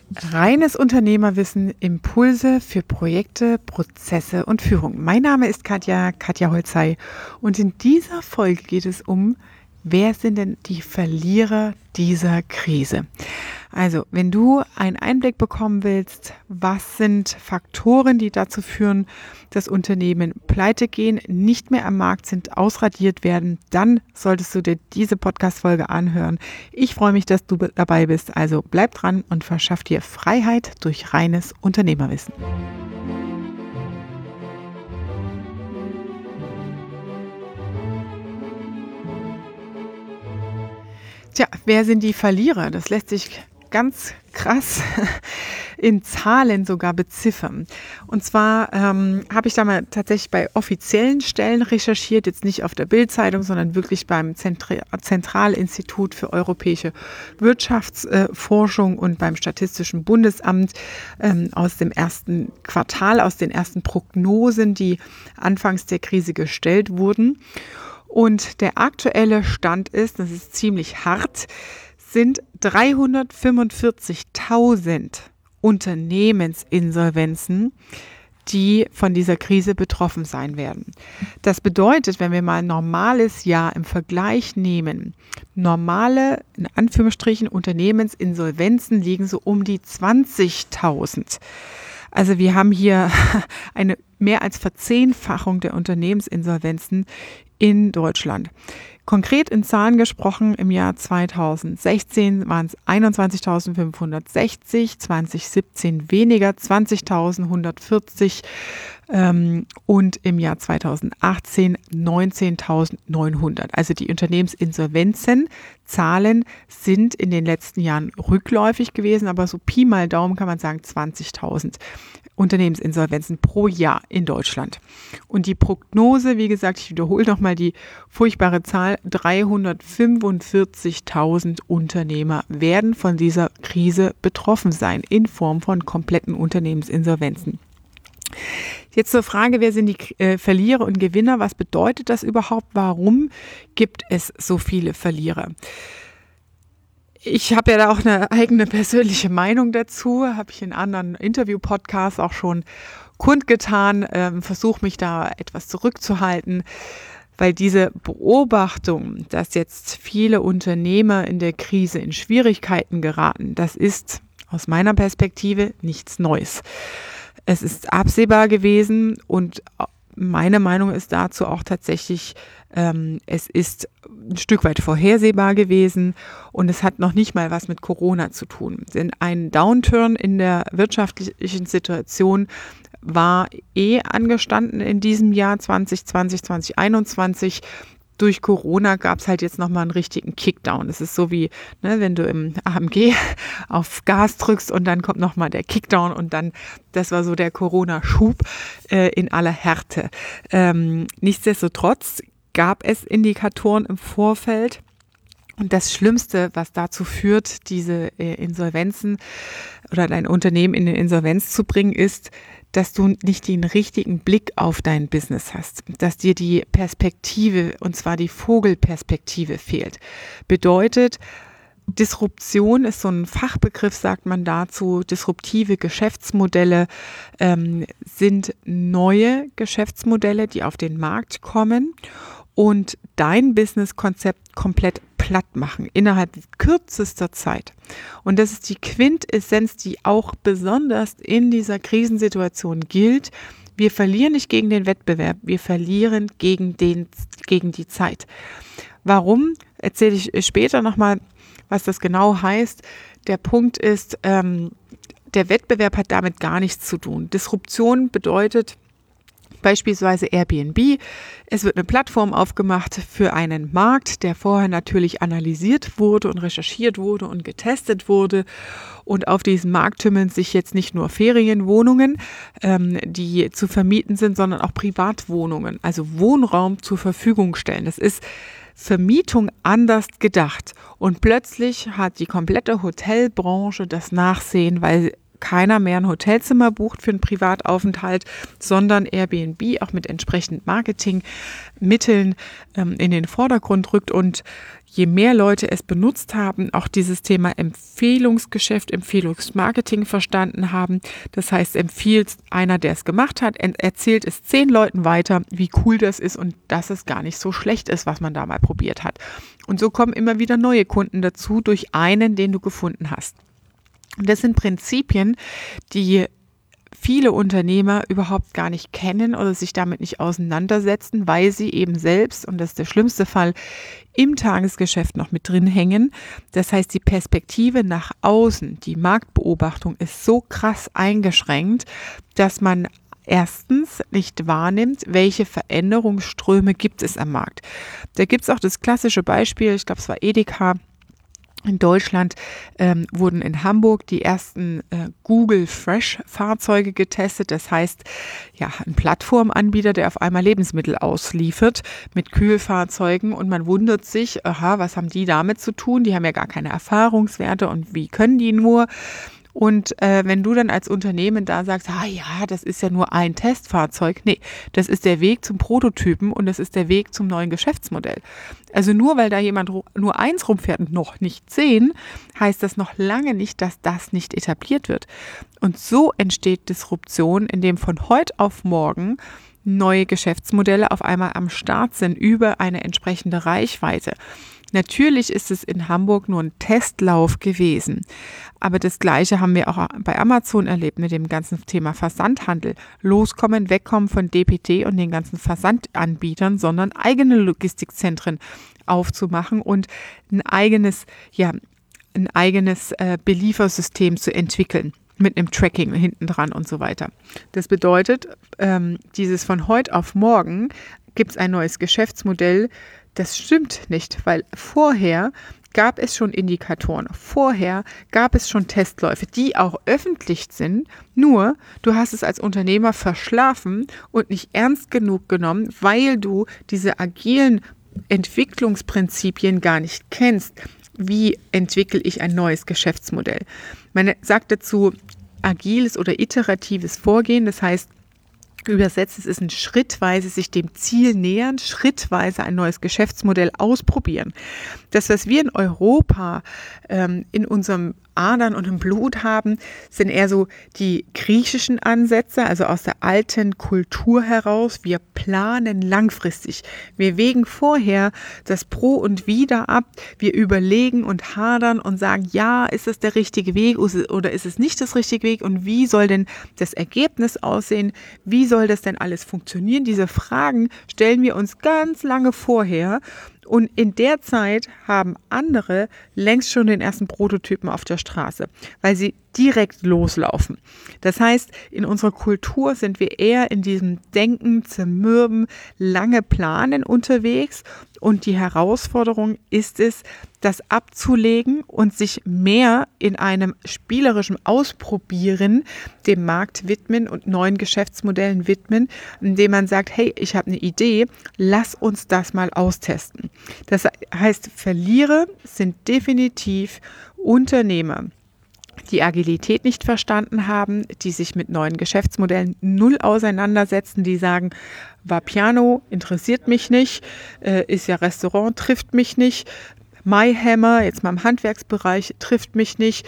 Reines Unternehmerwissen, Impulse für Projekte, Prozesse und Führung. Mein Name ist Katja Holzei und in dieser Folge geht es um, wer sind denn die Verlierer dieser Krise? Also, wenn du einen Einblick bekommen willst, was sind Faktoren, die dazu führen, dass Unternehmen pleite gehen, nicht mehr am Markt sind, ausradiert werden, dann solltest du dir diese Podcast-Folge anhören. Ich freue mich, dass du dabei bist. Also bleib dran und verschaff dir Freiheit durch reines Unternehmerwissen. Tja, wer sind die Verlierer? Das lässt sich ganz krass in Zahlen sogar beziffern. Und zwar habe ich da mal tatsächlich bei offiziellen Stellen recherchiert, jetzt nicht auf der Bild-Zeitung, sondern wirklich beim Zentralinstitut für europäische Wirtschaftsforschung und beim Statistischen Bundesamt aus dem ersten Quartal, aus den ersten Prognosen, die anfangs der Krise gestellt wurden. Und der aktuelle Stand ist, das ist ziemlich hart, sind 345.000 Unternehmensinsolvenzen, die von dieser Krise betroffen sein werden. Das bedeutet, wenn wir mal ein normales Jahr im Vergleich nehmen, normale, in Anführungsstrichen, Unternehmensinsolvenzen liegen so um die 20.000. Also wir haben hier eine mehr als Verzehnfachung der Unternehmensinsolvenzen in Deutschland. Konkret in Zahlen gesprochen, im Jahr 2016 waren es 21.560, 2017 weniger, 20.140 und im Jahr 2018 19.900. Also die Unternehmensinsolvenzenzahlen sind in den letzten Jahren rückläufig gewesen, aber so Pi mal Daumen kann man sagen 20.000 Unternehmensinsolvenzen pro Jahr in Deutschland. Und die Prognose, wie gesagt, ich wiederhole nochmal die furchtbare Zahl, 345.000 Unternehmer werden von dieser Krise betroffen sein in Form von kompletten Unternehmensinsolvenzen. Jetzt zur Frage, wer sind die Verlierer und Gewinner? Was bedeutet das überhaupt? Warum gibt es so viele Verlierer? Ich habe ja da auch eine eigene persönliche Meinung dazu, habe ich in anderen Interview-Podcasts auch schon kundgetan, versuche mich da etwas zurückzuhalten, weil diese Beobachtung, dass jetzt viele Unternehmer in der Krise in Schwierigkeiten geraten, das ist aus meiner Perspektive nichts Neues. Es ist absehbar gewesen und meine Meinung ist dazu auch tatsächlich, es ist ein Stück weit vorhersehbar gewesen und es hat noch nicht mal was mit Corona zu tun. Denn ein Downturn in der wirtschaftlichen Situation war angestanden in diesem Jahr 2020, 2021. Durch Corona gab es halt jetzt nochmal einen richtigen Kickdown. Es ist so wie, wenn du im AMG auf Gas drückst und dann kommt nochmal der Kickdown und dann, das war so der Corona-Schub in aller Härte. Nichtsdestotrotz gab es Indikatoren im Vorfeld. Und das Schlimmste, was dazu führt, diese Insolvenzen oder dein Unternehmen in eine Insolvenz zu bringen, ist, dass du nicht den richtigen Blick auf dein Business hast, dass dir die Perspektive, und zwar die Vogelperspektive fehlt. Bedeutet, Disruption ist so ein Fachbegriff, sagt man dazu. Disruptive Geschäftsmodelle sind neue Geschäftsmodelle, die auf den Markt kommen und dein Businesskonzept komplett platt machen, innerhalb kürzester Zeit. Und das ist die Quintessenz, die auch besonders in dieser Krisensituation gilt. Wir verlieren nicht gegen den Wettbewerb, wir verlieren gegen die Zeit. Warum? Erzähle ich später nochmal, was das genau heißt. Der Punkt ist, der Wettbewerb hat damit gar nichts zu tun. Disruption bedeutet, beispielsweise Airbnb. Es wird eine Plattform aufgemacht für einen Markt, der vorher natürlich analysiert wurde und recherchiert wurde und getestet wurde. Und auf diesem Markt tümmeln sich jetzt nicht nur Ferienwohnungen, die zu vermieten sind, sondern auch Privatwohnungen, also Wohnraum zur Verfügung stellen. Das ist Vermietung anders gedacht. Und plötzlich hat die komplette Hotelbranche das Nachsehen, weil keiner mehr ein Hotelzimmer bucht für einen Privataufenthalt, sondern Airbnb auch mit entsprechend Marketingmitteln in den Vordergrund rückt. Und je mehr Leute es benutzt haben, auch dieses Thema Empfehlungsgeschäft, Empfehlungsmarketing verstanden haben. Das heißt, empfiehlt einer, der es gemacht hat, erzählt es 10 Leuten weiter, wie cool das ist und dass es gar nicht so schlecht ist, was man da mal probiert hat. Und so kommen immer wieder neue Kunden dazu durch einen, den du gefunden hast. Und das sind Prinzipien, die viele Unternehmer überhaupt gar nicht kennen oder sich damit nicht auseinandersetzen, weil sie eben selbst, und das ist der schlimmste Fall, im Tagesgeschäft noch mit drin hängen. Das heißt, die Perspektive nach außen, die Marktbeobachtung ist so krass eingeschränkt, dass man erstens nicht wahrnimmt, welche Veränderungsströme gibt es am Markt. Da gibt es auch das klassische Beispiel, ich glaube, es war Edeka. In Deutschland wurden in Hamburg die ersten Google Fresh-Fahrzeuge getestet. Das heißt, ja, ein Plattformanbieter, der auf einmal Lebensmittel ausliefert mit Kühlfahrzeugen. Und man wundert sich, aha, was haben die damit zu tun? Die haben ja gar keine Erfahrungswerte und wie können die nur? Und wenn du dann als Unternehmen da sagst, ja, das ist ja nur ein Testfahrzeug. Nee, das ist der Weg zum Prototypen und das ist der Weg zum neuen Geschäftsmodell. Also nur weil da jemand nur eins rumfährt und noch nicht 10, heißt das noch lange nicht, dass das nicht etabliert wird. Und so entsteht Disruption, indem von heute auf morgen neue Geschäftsmodelle auf einmal am Start sind über eine entsprechende Reichweite. Natürlich ist es in Hamburg nur ein Testlauf gewesen, aber das Gleiche haben wir auch bei Amazon erlebt mit dem ganzen Thema Versandhandel. Loskommen, wegkommen von DPD und den ganzen Versandanbietern, sondern eigene Logistikzentren aufzumachen und ein eigenes Beliefersystem zu entwickeln mit einem Tracking hinten dran und so weiter. Das bedeutet, dieses von heute auf morgen gibt es ein neues Geschäftsmodell. Das stimmt nicht, weil vorher gab es schon Indikatoren, vorher gab es schon Testläufe, die auch öffentlich sind, nur du hast es als Unternehmer verschlafen und nicht ernst genug genommen, weil du diese agilen Entwicklungsprinzipien gar nicht kennst. Wie entwickle ich ein neues Geschäftsmodell? Man sagt dazu agiles oder iteratives Vorgehen, das heißt, übersetzt, es ist ein schrittweise sich dem Ziel nähern, schrittweise ein neues Geschäftsmodell ausprobieren. Das, was wir in Europa in unserem Adern und im Blut haben, sind eher so die griechischen Ansätze, also aus der alten Kultur heraus. Wir planen langfristig. Wir wägen vorher das Pro und Wider ab. Wir überlegen und hadern und sagen, ja, ist es der richtige Weg oder ist es nicht das richtige Weg und wie soll denn das Ergebnis aussehen? Wie soll das denn alles funktionieren? Diese Fragen stellen wir uns ganz lange vorher. Und in der Zeit haben andere längst schon den ersten Prototypen auf der Straße, weil sie direkt loslaufen. Das heißt, in unserer Kultur sind wir eher in diesem Denken, Zermürben, lange Planen unterwegs. Und die Herausforderung ist es, das abzulegen und sich mehr in einem spielerischen Ausprobieren dem Markt widmen und neuen Geschäftsmodellen widmen, indem man sagt, hey, ich habe eine Idee, lass uns das mal austesten. Das heißt, Verlierer sind definitiv Unternehmer, die Agilität nicht verstanden haben, die sich mit neuen Geschäftsmodellen null auseinandersetzen, die sagen, Vapiano interessiert mich nicht, ist ja Restaurant, trifft mich nicht, MyHammer, jetzt mal im Handwerksbereich, trifft mich nicht,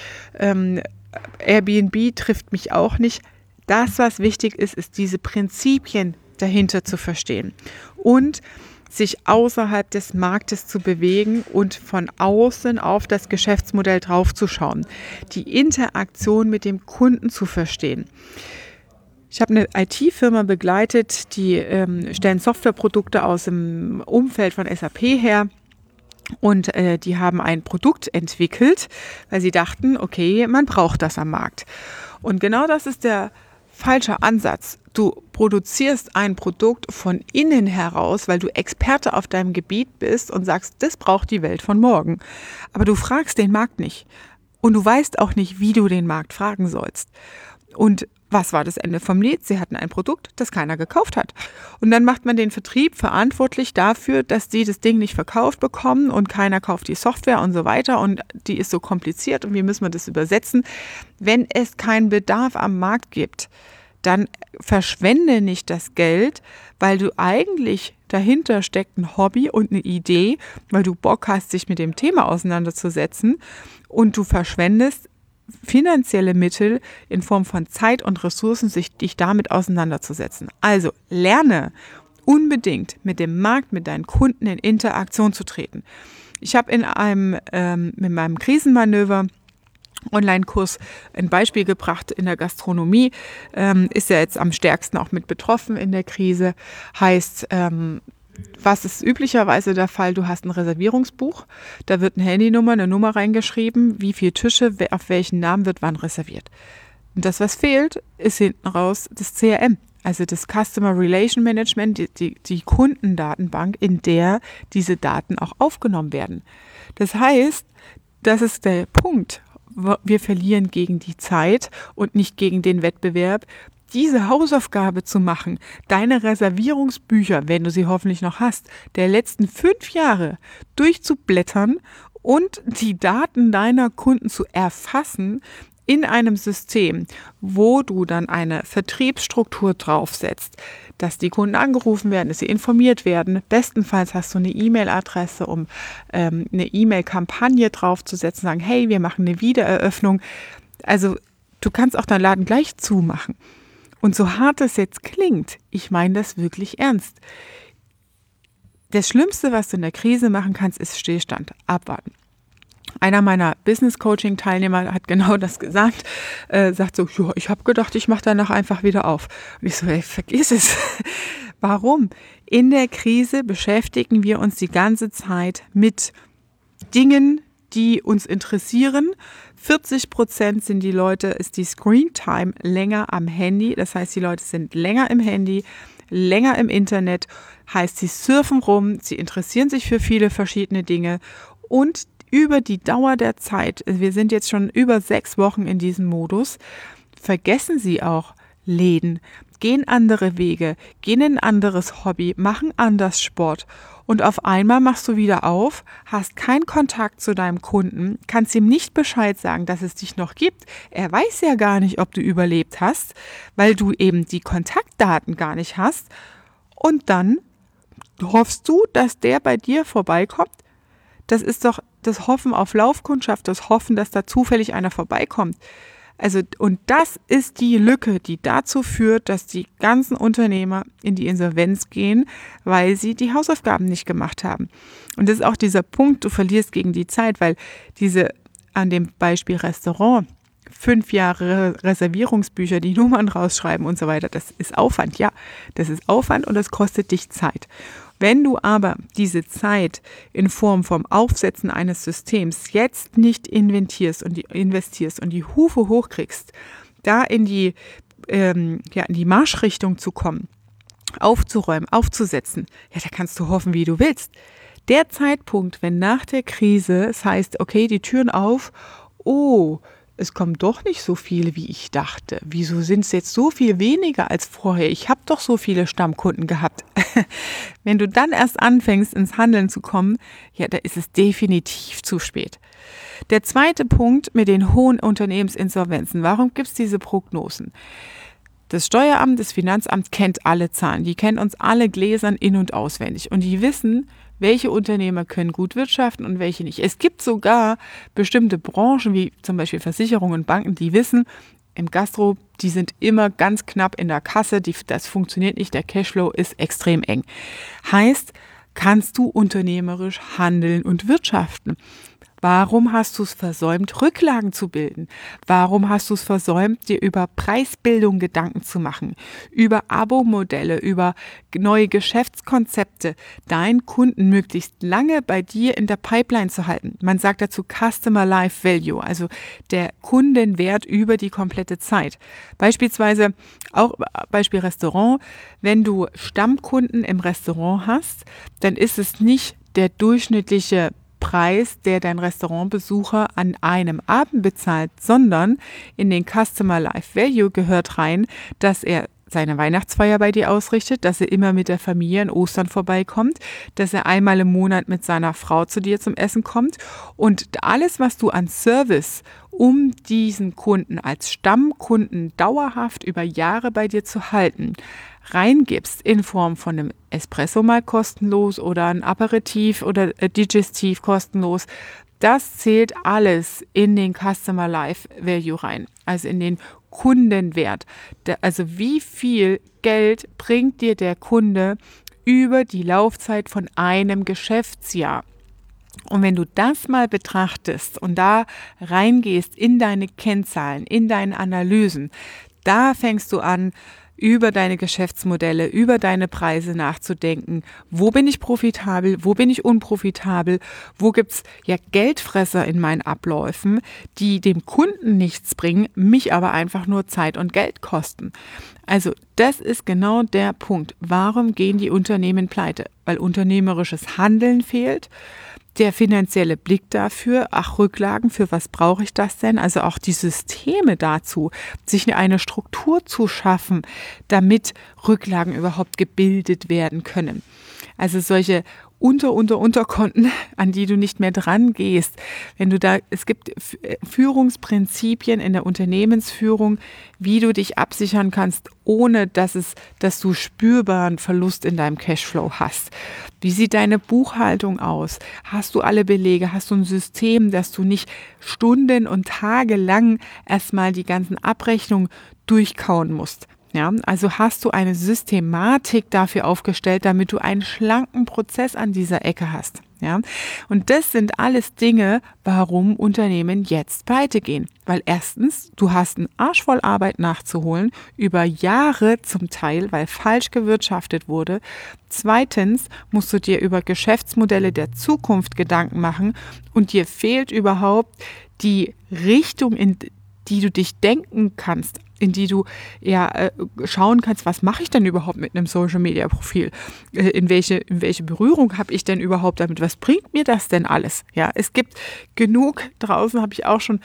Airbnb trifft mich auch nicht. Das, was wichtig ist, ist diese Prinzipien dahinter zu verstehen und sich außerhalb des Marktes zu bewegen und von außen auf das Geschäftsmodell draufzuschauen, die Interaktion mit dem Kunden zu verstehen. Ich habe eine IT-Firma begleitet, die stellen Softwareprodukte aus dem Umfeld von SAP her. Und die haben ein Produkt entwickelt, weil sie dachten, okay, man braucht das am Markt. Und genau das ist der falsche Ansatz. Du produzierst ein Produkt von innen heraus, weil du Experte auf deinem Gebiet bist und sagst, das braucht die Welt von morgen. Aber du fragst den Markt nicht. Und du weißt auch nicht, wie du den Markt fragen sollst. Und Was war das Ende vom Lied? Sie hatten ein Produkt, das keiner gekauft hat. Und dann macht man den Vertrieb verantwortlich dafür, dass die das Ding nicht verkauft bekommen und keiner kauft die Software und so weiter und die ist so kompliziert und wie müssen wir das übersetzen? Wenn es keinen Bedarf am Markt gibt, dann verschwende nicht das Geld, weil du eigentlich dahinter steckt ein Hobby und eine Idee, weil du Bock hast, dich mit dem Thema auseinanderzusetzen und du verschwendest finanzielle Mittel in Form von Zeit und Ressourcen, dich damit auseinanderzusetzen. Also lerne unbedingt mit dem Markt, mit deinen Kunden in Interaktion zu treten. Ich habe mit meinem Krisenmanöver Online-Kurs ein Beispiel gebracht in der Gastronomie, ist ja jetzt am stärksten auch mit betroffen in der Krise, heißt, was ist üblicherweise der Fall? Du hast ein Reservierungsbuch, da wird eine Nummer reingeschrieben, wie viele Tische, auf welchen Namen wird wann reserviert. Und das, was fehlt, ist hinten raus das CRM, also das Customer Relation Management, die Kundendatenbank, in der diese Daten auch aufgenommen werden. Das heißt, das ist der Punkt. Wir verlieren gegen die Zeit und nicht gegen den Wettbewerb, diese Hausaufgabe zu machen, deine Reservierungsbücher, wenn du sie hoffentlich noch hast, der letzten 5 Jahre durchzublättern und die Daten deiner Kunden zu erfassen in einem System, wo du dann eine Vertriebsstruktur draufsetzt, dass die Kunden angerufen werden, dass sie informiert werden. Bestenfalls hast du eine E-Mail-Adresse, um eine E-Mail-Kampagne draufzusetzen, sagen, hey, wir machen eine Wiedereröffnung. Also du kannst auch deinen Laden gleich zumachen. Und so hart es jetzt klingt, ich meine das wirklich ernst. Das Schlimmste, was du in der Krise machen kannst, ist Stillstand, abwarten. Einer meiner Business-Coaching-Teilnehmer hat genau das gesagt, sagt so, ja, ich habe gedacht, ich mache danach einfach wieder auf. Und ich so, hey, vergiss es. Warum? In der Krise beschäftigen wir uns die ganze Zeit mit Dingen, die uns interessieren. 40% sind die Leute, ist die Screen-Time länger am Handy. Das heißt, die Leute sind länger im Handy, länger im Internet. Heißt, sie surfen rum, sie interessieren sich für viele verschiedene Dinge und über die Dauer der Zeit, wir sind jetzt schon über 6 Wochen in diesem Modus, vergessen sie auch Läden, gehen andere Wege, gehen in ein anderes Hobby, machen anders Sport und auf einmal machst du wieder auf, hast keinen Kontakt zu deinem Kunden, kannst ihm nicht Bescheid sagen, dass es dich noch gibt. Er weiß ja gar nicht, ob du überlebt hast, weil du eben die Kontaktdaten gar nicht hast und dann hoffst du, dass der bei dir vorbeikommt. Das ist doch das Hoffen auf Laufkundschaft, das Hoffen, dass da zufällig einer vorbeikommt. Also, und das ist die Lücke, die dazu führt, dass die ganzen Unternehmer in die Insolvenz gehen, weil sie die Hausaufgaben nicht gemacht haben. Und das ist auch dieser Punkt, du verlierst gegen die Zeit, weil an dem Beispiel Restaurant, 5 Jahre Reservierungsbücher, die Nummern rausschreiben und so weiter, das ist Aufwand, ja, das ist Aufwand und das kostet dich Zeit. Wenn du aber diese Zeit in Form vom Aufsetzen eines Systems jetzt nicht investierst und die Hufe hochkriegst, da in die Marschrichtung zu kommen, aufzuräumen, aufzusetzen, ja, da kannst du hoffen, wie du willst. Der Zeitpunkt, wenn nach der Krise es heißt, okay, die Türen auf, oh, es kommen doch nicht so viele, wie ich dachte. Wieso sind es jetzt so viel weniger als vorher? Ich habe doch so viele Stammkunden gehabt. Wenn du dann erst anfängst, ins Handeln zu kommen, ja, da ist es definitiv zu spät. Der zweite Punkt mit den hohen Unternehmensinsolvenzen. Warum gibt es diese Prognosen? Das Steueramt, das Finanzamt kennt alle Zahlen. Die kennen uns alle gläsern in- und auswendig. Und die wissen, welche Unternehmer können gut wirtschaften und welche nicht. Es gibt sogar bestimmte Branchen, wie zum Beispiel Versicherungen und Banken, die wissen, im Gastro, die sind immer ganz knapp in der Kasse, das funktioniert nicht, der Cashflow ist extrem eng. Heißt, kannst du unternehmerisch handeln und wirtschaften? Warum hast du es versäumt, Rücklagen zu bilden? Warum hast du es versäumt, dir über Preisbildung Gedanken zu machen, über Abo-Modelle, über neue Geschäftskonzepte, deinen Kunden möglichst lange bei dir in der Pipeline zu halten? Man sagt dazu Customer Life Value, also der Kundenwert über die komplette Zeit. Beispielsweise, auch Beispiel Restaurant, wenn du Stammkunden im Restaurant hast, dann ist es nicht der durchschnittliche Preis, der dein Restaurantbesucher an einem Abend bezahlt, sondern in den Customer Life Value gehört rein, dass er seine Weihnachtsfeier bei dir ausrichtet, dass er immer mit der Familie an Ostern vorbeikommt, dass er einmal im Monat mit seiner Frau zu dir zum Essen kommt und alles, was du an Service, um diesen Kunden als Stammkunden dauerhaft über Jahre bei dir zu halten, reingibst in Form von einem Espresso mal kostenlos oder ein Aperitif oder Digestiv kostenlos, das zählt alles in den Customer Life Value rein, also in den Kundenwert. Also wie viel Geld bringt dir der Kunde über die Laufzeit von einem Geschäftsjahr? Und wenn du das mal betrachtest und da reingehst in deine Kennzahlen, in deine Analysen, da fängst du an, über deine Geschäftsmodelle, über deine Preise nachzudenken. Wo bin ich profitabel? Wo bin ich unprofitabel? Wo gibt's ja Geldfresser in meinen Abläufen, die dem Kunden nichts bringen, mich aber einfach nur Zeit und Geld kosten? Also das ist genau der Punkt. Warum gehen die Unternehmen pleite? Weil unternehmerisches Handeln fehlt. Der finanzielle Blick dafür, Rücklagen, für was brauche ich das denn? Also auch die Systeme dazu, sich eine Struktur zu schaffen, damit Rücklagen überhaupt gebildet werden können. Also solche Unterkonten, an die du nicht mehr dran gehst. Es gibt Führungsprinzipien in der Unternehmensführung, wie du dich absichern kannst, ohne dass du spürbaren Verlust in deinem Cashflow hast. Wie sieht deine Buchhaltung aus? Hast du alle Belege? Hast du ein System, dass du nicht Stunden und Tage lang erstmal die ganzen Abrechnungen durchkauen musst? Ja, also hast du eine Systematik dafür aufgestellt, damit du einen schlanken Prozess an dieser Ecke hast. Ja, und das sind alles Dinge, warum Unternehmen jetzt pleite gehen. Weil erstens, du hast einen Arsch voll Arbeit nachzuholen, über Jahre zum Teil, weil falsch gewirtschaftet wurde. Zweitens musst du dir über Geschäftsmodelle der Zukunft Gedanken machen und dir fehlt überhaupt die Richtung, in die du dich denken kannst, in die du schauen kannst, was mache ich denn überhaupt mit einem Social-Media-Profil? In welche Berührung habe ich denn überhaupt damit? Was bringt mir das denn alles? Ja, es gibt genug, draußen habe ich auch schon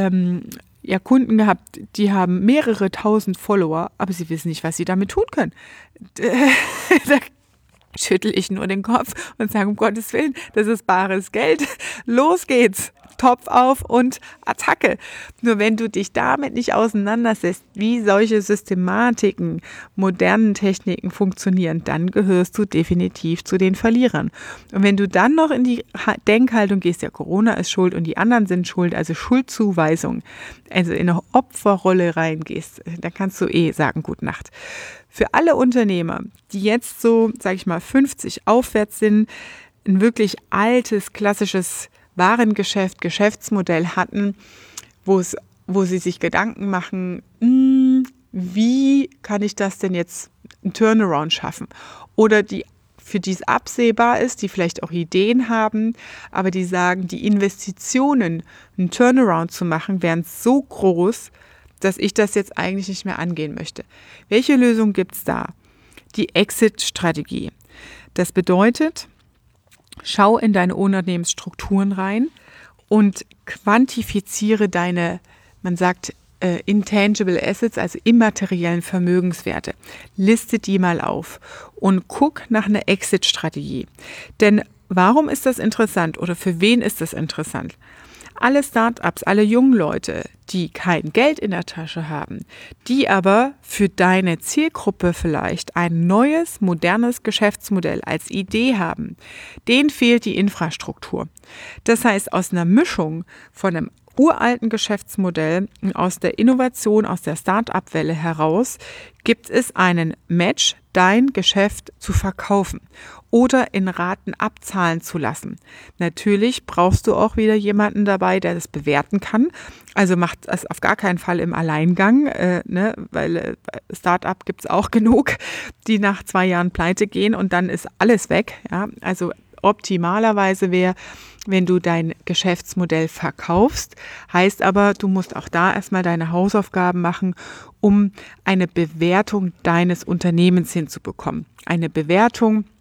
Kunden gehabt, die haben mehrere tausend Follower, aber sie wissen nicht, was sie damit tun können. Da schüttel ich nur den Kopf und sage, um Gottes Willen, das ist bares Geld. Los geht's. Topf auf und Attacke. Nur wenn du dich damit nicht auseinandersetzt, wie solche Systematiken, modernen Techniken funktionieren, dann gehörst du definitiv zu den Verlierern. Und wenn du dann noch in die Denkhaltung gehst, ja, Corona ist schuld und die anderen sind schuld, also Schuldzuweisung, also in eine Opferrolle reingehst, dann kannst du sagen, gute Nacht. Für alle Unternehmer, die jetzt so, sage ich mal, 50 aufwärts sind, ein wirklich altes, klassisches Warengeschäft, Geschäftsmodell hatten, wo sie sich Gedanken machen, wie kann ich das denn jetzt einen Turnaround schaffen? Oder für die es absehbar ist, die vielleicht auch Ideen haben, aber die sagen, die Investitionen, einen Turnaround zu machen, wären so groß, dass ich das jetzt eigentlich nicht mehr angehen möchte. Welche Lösung gibt es da? Die Exit-Strategie. Das bedeutet, schau in deine Unternehmensstrukturen rein und quantifiziere deine, man sagt, intangible assets, also immateriellen Vermögenswerte. Liste die mal auf und guck nach einer Exit-Strategie. Denn warum ist das interessant oder für wen ist das interessant? Alle Startups, alle jungen Leute, die kein Geld in der Tasche haben, die aber für deine Zielgruppe vielleicht ein neues, modernes Geschäftsmodell als Idee haben, denen fehlt die Infrastruktur. Das heißt, aus einer Mischung von einem uralten Geschäftsmodell, aus der Innovation, aus der Start-up-Welle heraus, gibt es einen Match, dein Geschäft zu verkaufen oder in Raten abzahlen zu lassen. Natürlich brauchst du auch wieder jemanden dabei, der das bewerten kann. Also macht das auf gar keinen Fall im Alleingang, weil Start-up gibt es auch genug, die nach 2 Jahren pleite gehen und dann ist alles weg. Ja? Also optimalerweise wäre, wenn du dein Geschäftsmodell verkaufst, heißt aber, du musst auch da erstmal deine Hausaufgaben machen, um eine Bewertung deines Unternehmens hinzubekommen. Eine Bewertung,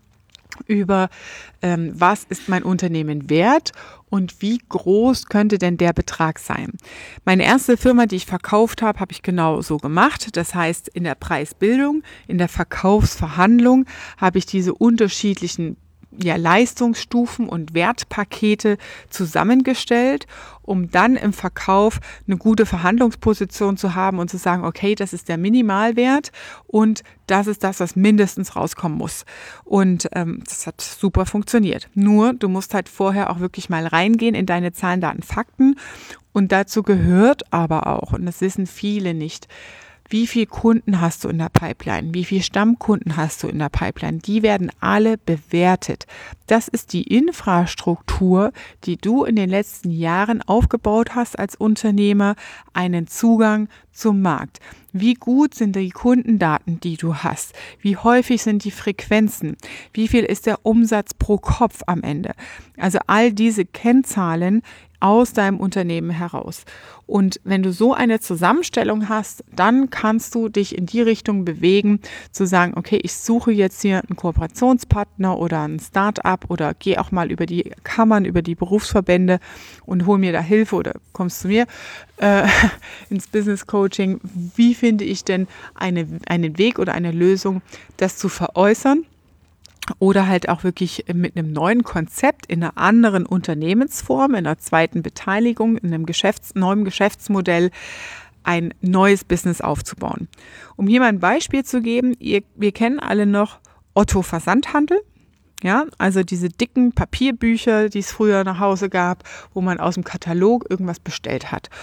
über was ist mein Unternehmen wert und wie groß könnte denn der Betrag sein. Meine erste Firma, die ich verkauft habe, habe ich genau so gemacht. Das heißt, in der Preisbildung, in der Verkaufsverhandlung habe ich diese unterschiedlichen Leistungsstufen und Wertpakete zusammengestellt, um dann im Verkauf eine gute Verhandlungsposition zu haben und zu sagen, okay, das ist der Minimalwert und das ist das, was mindestens rauskommen muss. Und das hat super funktioniert. Nur, du musst halt vorher auch wirklich mal reingehen in deine Zahlen, Daten, Fakten. Und dazu gehört aber auch, und das wissen viele nicht, wie viele Kunden hast du in der Pipeline? Wie viele Stammkunden hast du in der Pipeline? Die werden alle bewertet. Das ist die Infrastruktur, die du in den letzten Jahren aufgebaut hast als Unternehmer, einen Zugang zum Markt. Wie gut sind die Kundendaten, die du hast? Wie häufig sind die Frequenzen? Wie viel ist der Umsatz pro Kopf am Ende? Also all diese Kennzahlen aus deinem Unternehmen heraus. Und wenn du so eine Zusammenstellung hast, dann kannst du dich in die Richtung bewegen, zu sagen, okay, ich suche jetzt hier einen Kooperationspartner oder ein Start-up oder gehe auch mal über die Kammern, über die Berufsverbände und hol mir da Hilfe oder kommst zu mir ins Business Coaching. Wie finde ich denn einen Weg oder eine Lösung, das zu veräußern? Oder halt auch wirklich mit einem neuen Konzept in einer anderen Unternehmensform, in einer zweiten Beteiligung, in einem neuen Geschäftsmodell ein neues Business aufzubauen. Um hier mal ein Beispiel zu geben, wir kennen alle noch Otto Versandhandel. Ja, also diese dicken Papierbücher, die es früher nach Hause gab, wo man aus dem Katalog irgendwas bestellt hat.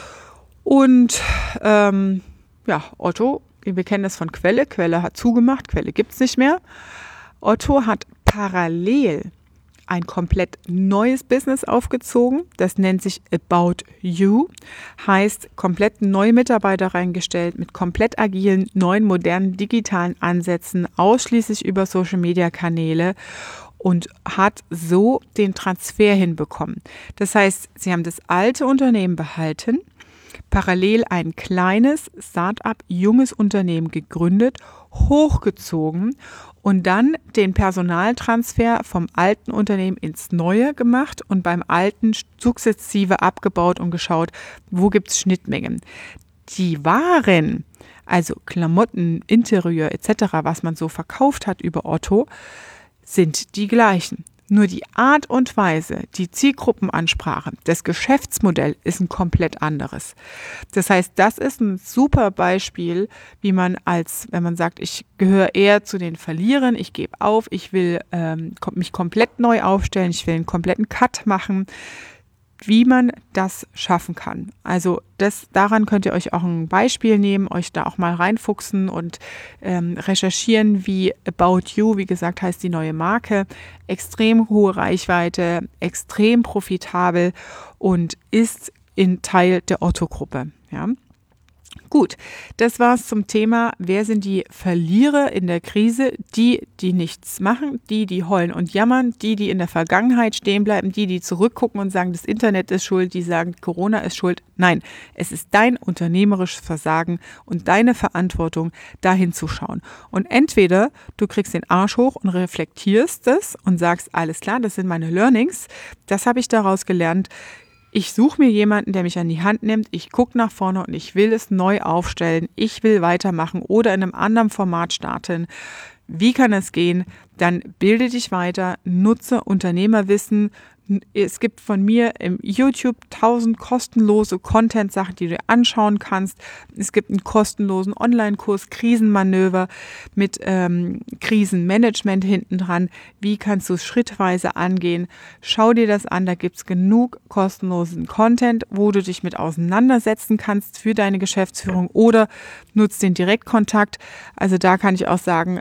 Und Otto, wir kennen das von Quelle. Quelle hat zugemacht, Quelle gibt es nicht mehr. Otto hat parallel ein komplett neues Business aufgezogen. Das nennt sich About You. Heißt, komplett neue Mitarbeiter reingestellt mit komplett agilen, neuen, modernen, digitalen Ansätzen, ausschließlich über Social-Media-Kanäle und hat so den Transfer hinbekommen. Das heißt, sie haben das alte Unternehmen behalten, parallel ein kleines Start-up, junges Unternehmen gegründet, hochgezogen und dann den Personaltransfer vom alten Unternehmen ins neue gemacht und beim alten sukzessive abgebaut und geschaut, wo gibt es Schnittmengen. Die Waren, also Klamotten, Interieur etc., was man so verkauft hat über Otto, sind die gleichen. Nur die Art und Weise, die Zielgruppenansprache, das Geschäftsmodell ist ein komplett anderes. Das heißt, das ist ein super Beispiel, wie man wenn man sagt, ich gehöre eher zu den Verlierern, ich gebe auf, ich will mich komplett neu aufstellen, ich will einen kompletten Cut machen, wie man das schaffen kann. Also daran könnt ihr euch auch ein Beispiel nehmen, euch da auch mal reinfuchsen und recherchieren, wie About You, wie gesagt, heißt die neue Marke, extrem hohe Reichweite, extrem profitabel und ist Teil der Otto-Gruppe. Ja. Gut, das war's zum Thema, wer sind die Verlierer in der Krise? Die nichts machen, die heulen und jammern, die in der Vergangenheit stehen bleiben, die zurückgucken und sagen, das Internet ist schuld, die sagen, Corona ist schuld. Nein, es ist dein unternehmerisches Versagen und deine Verantwortung, da hinzuschauen. Und entweder du kriegst den Arsch hoch und reflektierst es und sagst, alles klar, das sind meine Learnings, das habe ich daraus gelernt. Ich suche mir jemanden, der mich an die Hand nimmt, ich gucke nach vorne und ich will es neu aufstellen, ich will weitermachen oder in einem anderen Format starten. Wie kann es gehen? Dann bilde dich weiter, nutze Unternehmerwissen. Es gibt von mir im YouTube 1000 kostenlose Content-Sachen, die du dir anschauen kannst. Es gibt einen kostenlosen Online-Kurs Krisenmanöver mit Krisenmanagement hinten dran. Wie kannst du es schrittweise angehen? Schau dir das an, da gibt es genug kostenlosen Content, wo du dich mit auseinandersetzen kannst für deine Geschäftsführung oder nutz den Direktkontakt. Also da kann ich auch sagen,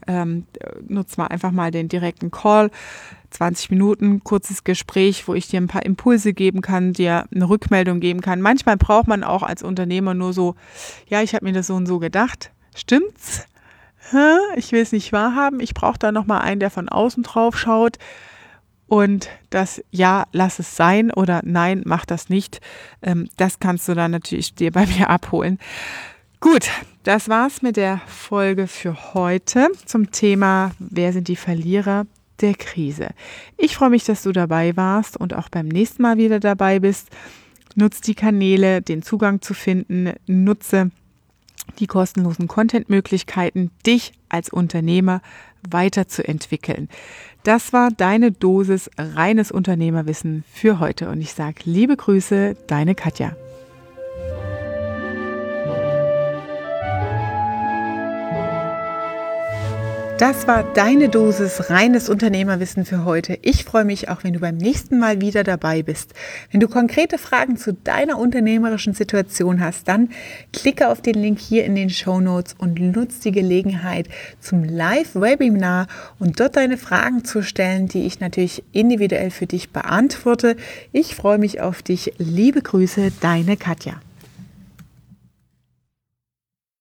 nutz mal einfach mal den direkten Call. 20 Minuten, kurzes Gespräch, wo ich dir ein paar Impulse geben kann, dir eine Rückmeldung geben kann. Manchmal braucht man auch als Unternehmer nur so, ja, ich habe mir das so und so gedacht. Stimmt's? Ich will es nicht wahrhaben. Ich brauche da nochmal einen, der von außen drauf schaut und das ja, lass es sein oder nein, mach das nicht. Das kannst du dann natürlich dir bei mir abholen. Gut, das war's mit der Folge für heute zum Thema, wer sind die Verlierer der Krise. Ich freue mich, dass du dabei warst und auch beim nächsten Mal wieder dabei bist. Nutz die Kanäle, den Zugang zu finden, nutze die kostenlosen Content-Möglichkeiten, dich als Unternehmer weiterzuentwickeln. Das war deine Dosis reines Unternehmerwissen für heute und ich sage liebe Grüße, deine Katja. Das war deine Dosis reines Unternehmerwissen für heute. Ich freue mich auch, wenn du beim nächsten Mal wieder dabei bist. Wenn du konkrete Fragen zu deiner unternehmerischen Situation hast, dann klicke auf den Link hier in den Shownotes und nutze die Gelegenheit zum Live-Webinar und dort deine Fragen zu stellen, die ich natürlich individuell für dich beantworte. Ich freue mich auf dich. Liebe Grüße, deine Katja.